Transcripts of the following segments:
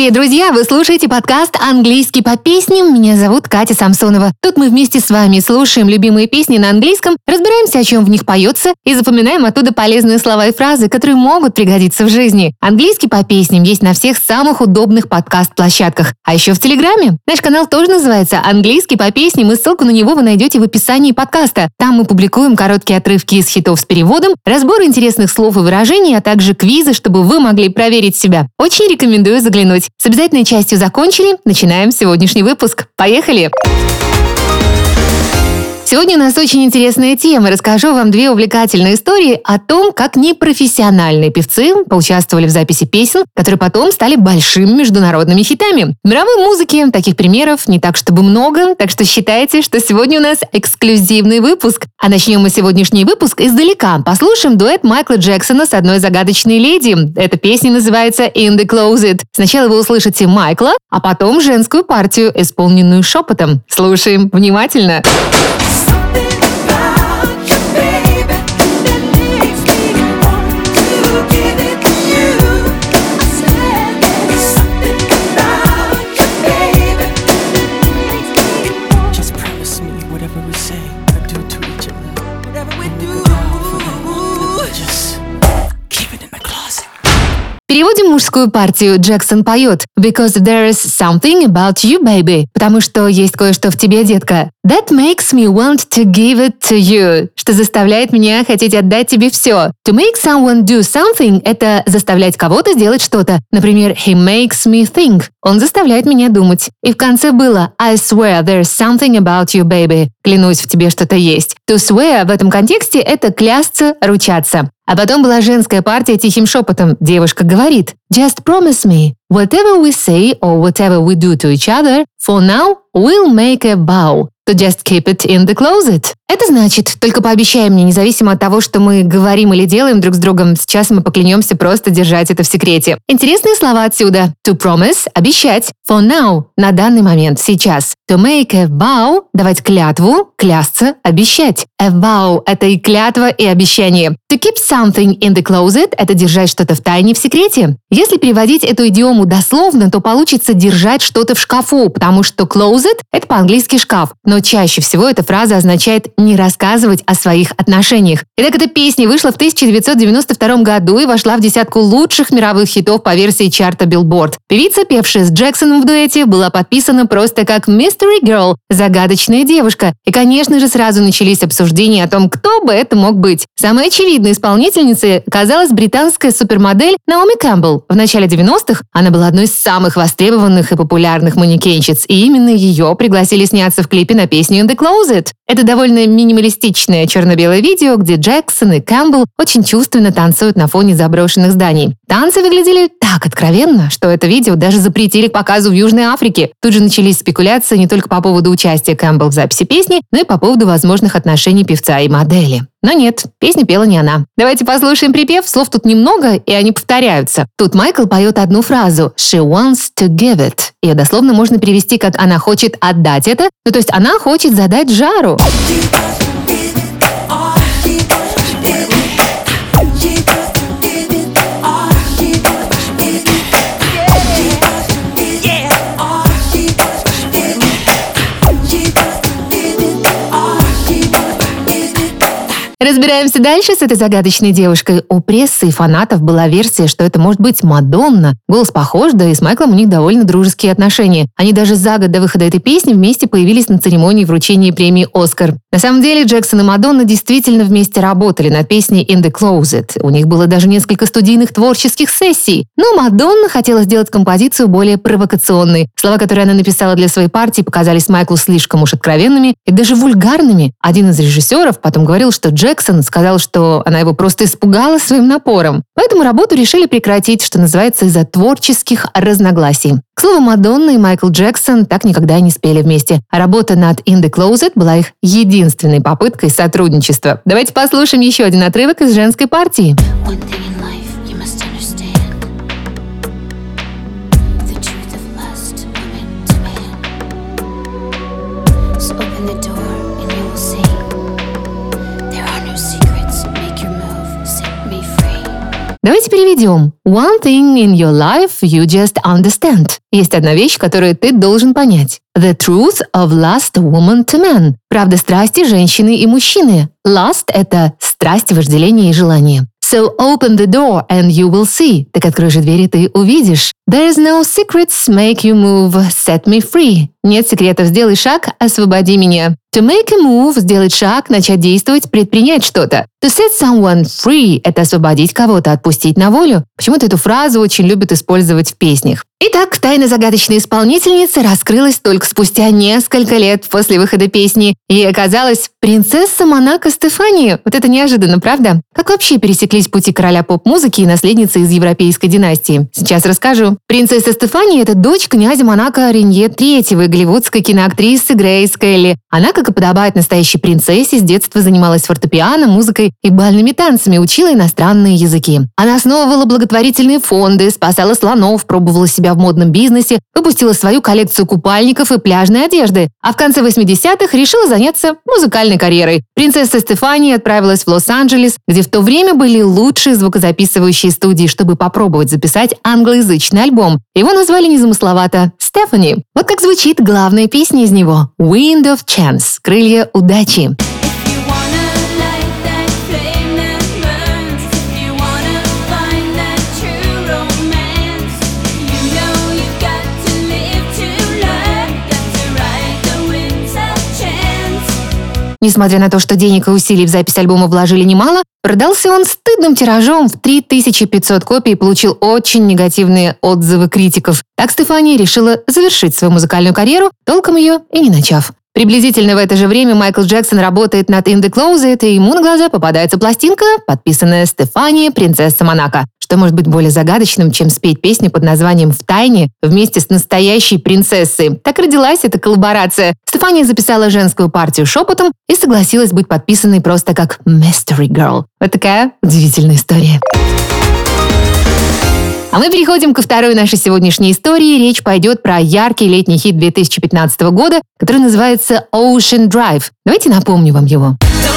Привет, друзья! Вы слушаете подкаст «Английский по песням». Меня зовут Катя Самсонова. Тут мы вместе с вами слушаем любимые песни на английском, разбираемся, о чем в них поется, и запоминаем оттуда полезные слова и фразы, которые могут пригодиться в жизни. «Английский по песням» есть на всех самых удобных подкаст-площадках. А еще в Телеграме. Наш канал тоже называется «Английский по песням», и ссылку на него вы найдете в описании подкаста. Там мы публикуем короткие отрывки из хитов с переводом, разбор интересных слов и выражений, а также квизы, чтобы вы могли проверить себя. Очень рекомендую заглянуть. С обязательной частью закончили. Начинаем сегодняшний выпуск. Поехали! Сегодня у нас очень интересная тема. Расскажу вам две увлекательные истории о том, как непрофессиональные певцы поучаствовали в записи песен, которые потом стали большими международными хитами. В мировой музыке таких примеров не так чтобы много, так что считайте, что сегодня у нас эксклюзивный выпуск. А начнем мы сегодняшний выпуск издалека. Послушаем дуэт Майкла Джексона с одной загадочной леди. Эта песня называется «In the Closet». Сначала вы услышите Майкла, а потом женскую партию, исполненную шепотом. Слушаем внимательно. Переводим мужскую партию. Джексон поет «Because there is something about you, baby», потому что есть кое-что в тебе, детка. «That makes me want to give it to you», что заставляет меня хотеть отдать тебе все. «To make someone do something» — это заставлять кого-то сделать что-то. Например, «He makes me think», он заставляет меня думать. И в конце было «I swear there's something about you, baby», клянусь, в тебе что-то есть. «To swear» в этом контексте — это клясться, ручаться. А потом была женская партия тихим шепотом. Девушка говорит «Just promise me, whatever we say or whatever we do to each other, for now we'll make a vow to just keep it in the closet». Это значит, только пообещай мне, независимо от того, что мы говорим или делаем друг с другом, сейчас мы поклянемся просто держать это в секрете. Интересные слова отсюда. To promise – обещать. For now – на данный момент, сейчас. To make a vow – давать клятву, клясться, обещать. A vow – это и клятва, и обещание. To keep something in the closet – это держать что-то в тайне, в секрете. Если переводить эту идиому дословно, то получится держать что-то в шкафу, потому что closet – это по-английски шкаф. Но чаще всего эта фраза означает не рассказывать о своих отношениях. Итак, эта песня вышла в 1992 году и вошла в десятку лучших мировых хитов по версии чарта Billboard. Певица, певшая с Джексоном в дуэте, была подписана просто как Mystery Girl – загадочная девушка. И, конечно же, сразу начались обсуждения о том, кто бы это мог быть. Самой очевидной исполнительницей оказалась британская супермодель Наоми Кэмпбелл. В начале 90-х она была одной из самых востребованных и популярных манекенщиц, и именно ее пригласили сняться в клипе на песню «In the Closet». Это довольно минималистичное черно-белое видео, где Джексон и Кэмпбелл очень чувственно танцуют на фоне заброшенных зданий. Танцы выглядели так откровенно, что это видео даже запретили к показу в Южной Африке. Тут же начались спекуляции не только по поводу участия Кэмпбелл в записи песни, но и по поводу возможных отношений певца и модели. Но нет, песню пела не она. Давайте послушаем припев, слов тут немного, и они повторяются. Тут Майкл поет одну фразу «She wants to give it». Ее дословно можно перевести как «она хочет отдать это», то есть она хочет задать жару. Разбираемся дальше с этой загадочной девушкой. У прессы и фанатов была версия, что это может быть Мадонна. Голос похож, да и с Майклом у них довольно дружеские отношения. Они даже за год до выхода этой песни вместе появились на церемонии вручения премии «Оскар». На самом деле Джексон и Мадонна действительно вместе работали над песней «In the Closet». У них было даже несколько студийных творческих сессий. Но Мадонна хотела сделать композицию более провокационной. Слова, которые она написала для своей партии, показались Майклу слишком уж откровенными и даже вульгарными. Один из режиссеров потом говорил, что Джексон сказал, что она его просто испугала своим напором. Поэтому работу решили прекратить, что называется, из-за творческих разногласий. К слову, Мадонна и Майкл Джексон так никогда и не спели вместе. А работа над «In the Closet» была их единственной попыткой сотрудничества. Давайте послушаем еще один отрывок из женской партии. Давайте переведем. One thing in your life you just understand. Есть одна вещь, которую ты должен понять. The truth of lust woman to man. Правда страсти женщины и мужчины. Lust — это страсть, вожделение и желание. So open the door and you will see. Так открой же дверь, и ты увидишь. There's no secrets, make you move, set me free. Нет секретов, сделай шаг, освободи меня. To make a move — сделать шаг, начать действовать, предпринять что-то. To set someone free — это освободить кого-то, отпустить на волю. Почему-то эту фразу очень любят использовать в песнях. Итак, тайна загадочной исполнительницы раскрылась только спустя несколько лет после выхода песни. И оказалась принцесса Монако Стефания. Вот это неожиданно, правда? Как вообще пересеклись пути короля поп-музыки и наследницы из европейской династии? Сейчас расскажу. Принцесса Стефания — это дочь князя Монако Ренье III и голливудской киноактрисы Грейс Келли. Она, как и подобает настоящей принцессе, с детства занималась фортепиано, музыкой и бальными танцами, учила иностранные языки. Она основывала благотворительные фонды, спасала слонов, пробовала себя в модном бизнесе, выпустила свою коллекцию купальников и пляжной одежды, а в конце 80-х решила заняться музыкальной карьерой. Принцесса Стефания отправилась в Лос-Анджелес, где в то время были лучшие звукозаписывающие студии, чтобы попробовать записать англоязычный альбом. Его назвали незамысловато «Стефани». Вот как звучит главная песня из него «Wind of Chance» — «Крылья удачи». Несмотря на то, что денег и усилий в запись альбома вложили немало, продался он стыдным тиражом в 3500 копий и получил очень негативные отзывы критиков. Так Стефания решила завершить свою музыкальную карьеру, толком ее и не начав. Приблизительно в это же время Майкл Джексон работает над «In the Closet», и ему на глаза попадается пластинка, подписанная «Стефания, принцесса Монако». Что может быть более загадочным, чем спеть песню под названием «Втайне» вместе с настоящей принцессой? Так родилась эта коллаборация. Стефания записала женскую партию шепотом и согласилась быть подписанной просто как «Mystery Girl». Вот такая удивительная история. А мы переходим ко второй нашей сегодняшней истории. Речь пойдет про яркий летний хит 2015 года, который называется «Ocean Drive». Давайте напомню вам его.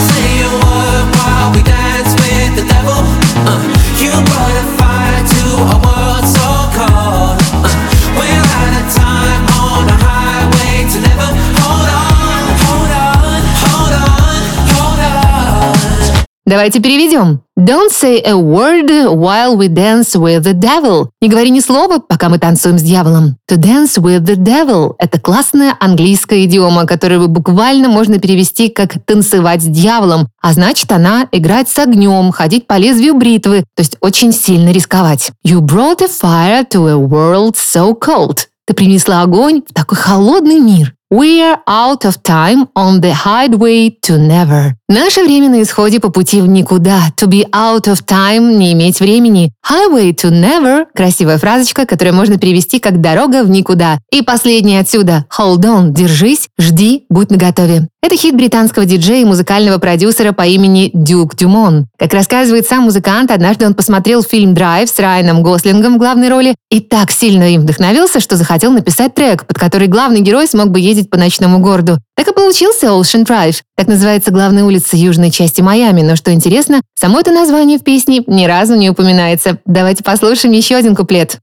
Давайте переведем. Don't say a word while we dance with the devil. Не говори ни слова, пока мы танцуем с дьяволом. To dance with the devil – это классная английская идиома, которую буквально можно перевести как «танцевать с дьяволом». А значит, она играть с огнем, ходить по лезвию бритвы, то есть очень сильно рисковать. You brought a fire to a world so cold. Ты принесла огонь в такой холодный мир. We're out of time on the highway to never. Наше время на исходе по пути в никуда. To be out of time – не иметь времени. Highway to never – красивая фразочка, которую можно перевести как «дорога в никуда». И последнее отсюда – hold on – держись, жди, будь наготове. Это хит британского диджея и музыкального продюсера по имени Дюк Дюмон. Как рассказывает сам музыкант, однажды он посмотрел фильм «Драйв» с Райаном Гослингом в главной роли и так сильно им вдохновился, что захотел написать трек, под который главный герой смог бы ездить по ночному городу. Так и получился Ocean Drive. Так называется главная улица южной части Майами. Но что интересно, само это название в песне ни разу не упоминается. Давайте послушаем еще один куплет.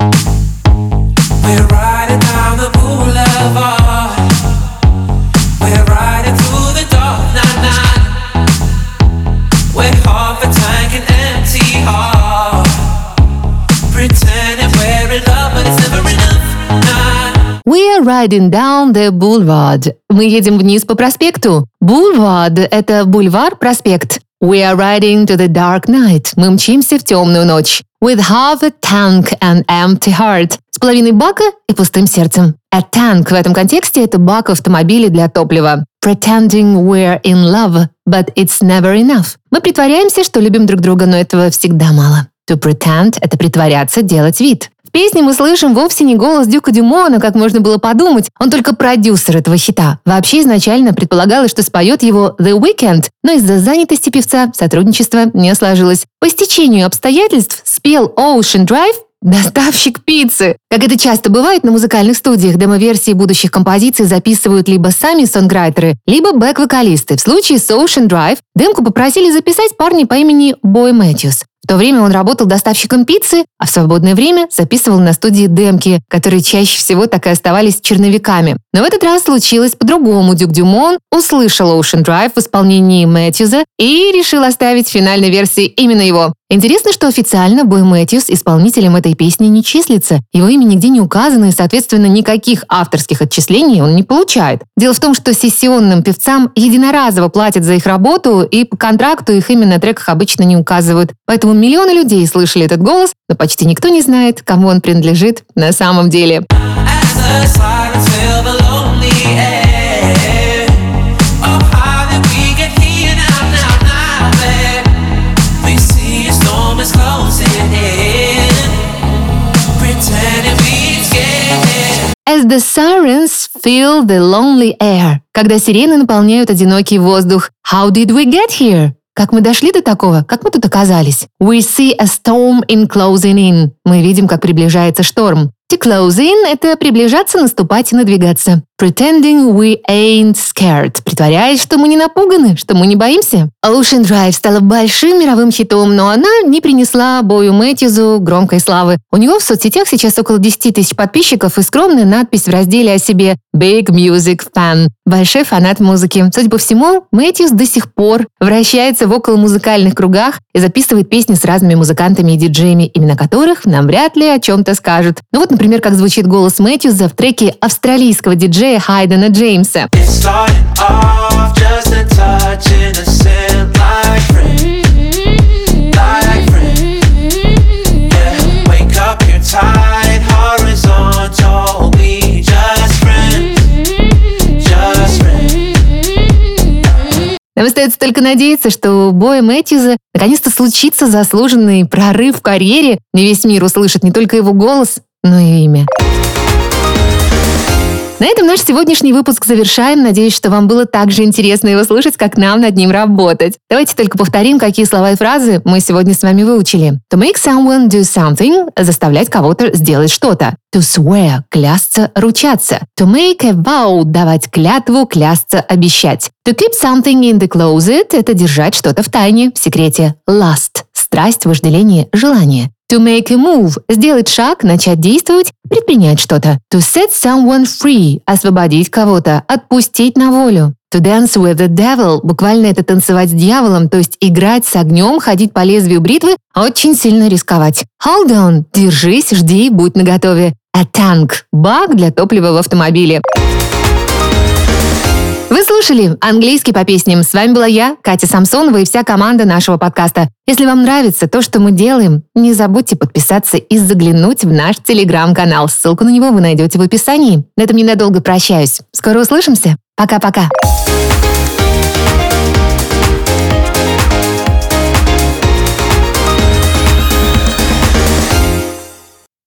We are riding down the boulevard. Мы едем вниз по проспекту. Boulevard – это бульвар, проспект. We are riding to the dark night. Мы мчимся в темную ночь. With half a tank and empty heart. С половиной бака и пустым сердцем. A tank в этом контексте – это бак в автомобиле для топлива. Pretending we're in love, but it's never enough. Мы притворяемся, что любим друг друга, но этого всегда мало. To pretend – это притворяться, делать вид. В песне мы слышим вовсе не голос Дюка Дюмона, как можно было подумать. Он только продюсер этого хита. Вообще изначально предполагалось, что споет его The Weeknd, но из-за занятости певца сотрудничество не сложилось. По стечению обстоятельств спел Ocean Drive доставщик пиццы. Как это часто бывает на музыкальных студиях, демо-версии будущих композиций записывают либо сами сонграйтеры, либо бэк-вокалисты. В случае с Ocean Drive демку попросили записать парни по имени Бой Мэтьюс. В то время он работал доставщиком пиццы, а в свободное время записывал на студии демки, которые чаще всего так и оставались черновиками. Но в этот раз случилось по-другому. Дюк Дюмон услышал Ocean Drive в исполнении Мэтьюза и решил оставить в финальной версии именно его. Интересно, что официально Бой Мэтьюз исполнителем этой песни не числится. Его имя нигде не указано, и, соответственно, никаких авторских отчислений он не получает. Дело в том, что сессионным певцам единоразово платят за их работу, и по контракту их имя на треках обычно не указывают. Поэтому миллионы людей слышали этот голос, но почти никто не знает, кому он принадлежит на самом деле. As the sirens fill the lonely air. Когда сирены наполняют одинокий воздух. How did we get here? Как мы дошли до такого? Как мы тут оказались? We see a storm closing in. Мы видим, как приближается шторм. To close in – это приближаться, наступать и надвигаться. Pretending we ain't scared. Притворяясь, что мы не напуганы, что мы не боимся. Ocean Drive стала большим мировым хитом, но она не принесла Бою Мэтьюзу громкой славы. У него в соцсетях сейчас около 10 тысяч подписчиков и скромная надпись в разделе о себе «Big Music Fan» – большой фанат музыки. Судя по всему, Мэтьюз до сих пор вращается в околомузыкальных кругах и записывает песни с разными музыкантами и диджеями, имена которых нам вряд ли о чем-то скажут. Ну вот, например, как звучит голос Мэтьюза в треке австралийского диджея Хайдена Джеймса. Нам остается только надеяться, что у Боя Мэтьюза наконец-то случится заслуженный прорыв в карьере, и весь мир услышит не только его голос, но и имя. На этом наш сегодняшний выпуск завершаем. Надеюсь, что вам было так же интересно его слушать, как нам над ним работать. Давайте только повторим, какие слова и фразы мы сегодня с вами выучили. To make someone do something – заставлять кого-то сделать что-то. To swear – клясться, ручаться. To make a vow – давать клятву, клясться, обещать. To keep something in the closet – это держать что-то в тайне, в секрете. Lust – страсть, вожделение, желание. To make a move – сделать шаг, начать действовать, предпринять что-то. To set someone free – освободить кого-то, отпустить на волю. To dance with the devil – буквально это танцевать с дьяволом, то есть играть с огнем, ходить по лезвию бритвы, очень сильно рисковать. Hold on – держись, жди, будь наготове. A tank – бак для топлива в автомобиле. Вы слушали «Английский по песням». С вами была я, Катя Самсонова, и вся команда нашего подкаста. Если вам нравится то, что мы делаем, не забудьте подписаться и заглянуть в наш телеграм-канал. Ссылку на него вы найдете в описании. На этом ненадолго прощаюсь. Скоро услышимся. Пока-пока.